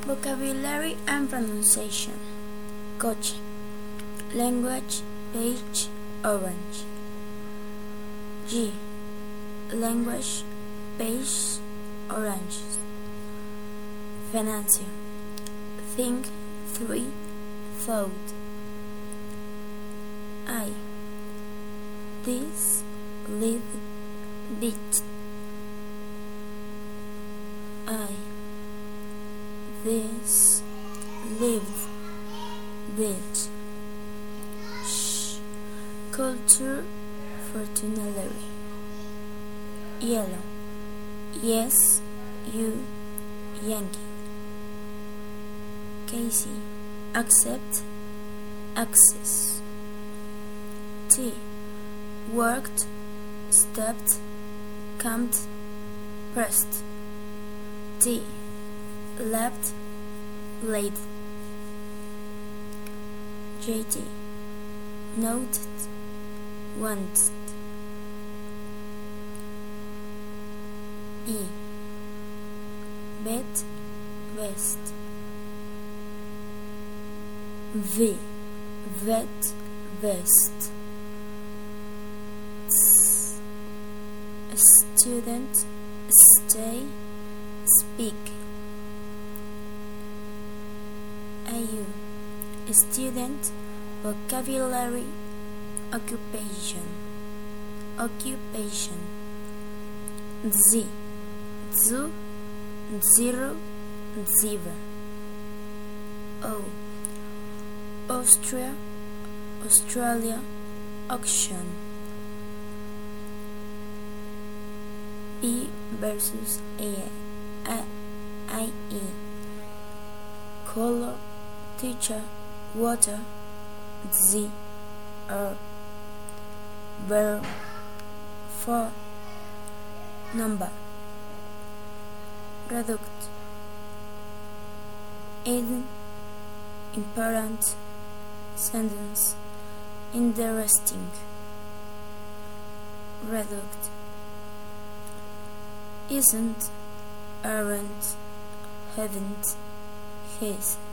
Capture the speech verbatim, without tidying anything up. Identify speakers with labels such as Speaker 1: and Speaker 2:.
Speaker 1: Vocabulary and pronunciation. Coche. Language, beige, orange. G. Language, beige, orange. Venancio. Think, three, thought. I. This, live, bit. I. This, lived, did. Sh. Culture, fortunately. Yellow. Yes, you, Yankee. Casey. Accept, access. T. Worked, stopped, camped, pressed. T. Left, late. J T. Noted, wanted. E. Bet, vest. V. Vet, vest. S. Student, stay, speak. A U. Student, vocabulary, occupation, occupation. Z. Zu, zero, zebra. O. Austria, Australia, auction. P versus A, A, I, E. Color, teacher, water, Z, R. Verb, for, number. Reduct. Aiden, important, sentence, interesting. Reduct. Isn't, aren't, haven't, his.